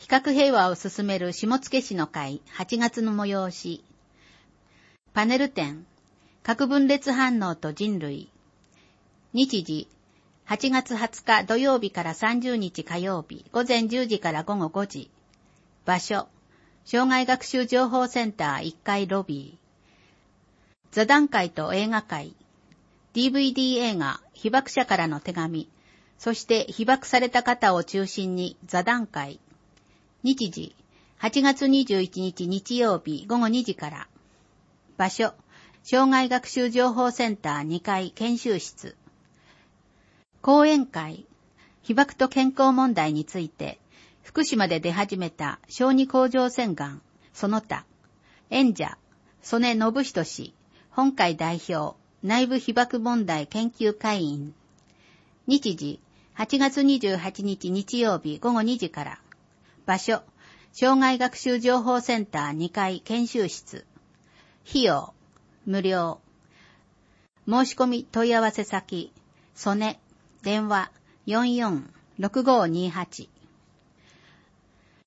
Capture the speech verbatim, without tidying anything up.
比較平和を進める下野市の会はちがつの催し。パネル展、核分裂反応と人類。日時、はちがつはつか土曜日からさんじゅうにち火曜日、午前じゅうじから午後ごじ。場所、障害学習情報センターいっかいロビー。座談会と映画会。ディーブイディー 映画、被爆者からの手紙。そして被爆された方を中心に座談会。日時、はちがつにじゅういちにち日曜日午後にじから。場所、障害学習情報センターにかい研修室。講演会、被爆と健康問題について、福島で出始めた小児甲状腺がん、その他、演者、曽根信人氏、本会代表、内部被爆問題研究会員。日時、はちがつにじゅうはちにち日曜日午後にじから。場所、障害学習情報センターにかい研修室。費用、無料。申し込み問い合わせ先、曽根、電話 よんよんろくごにはち。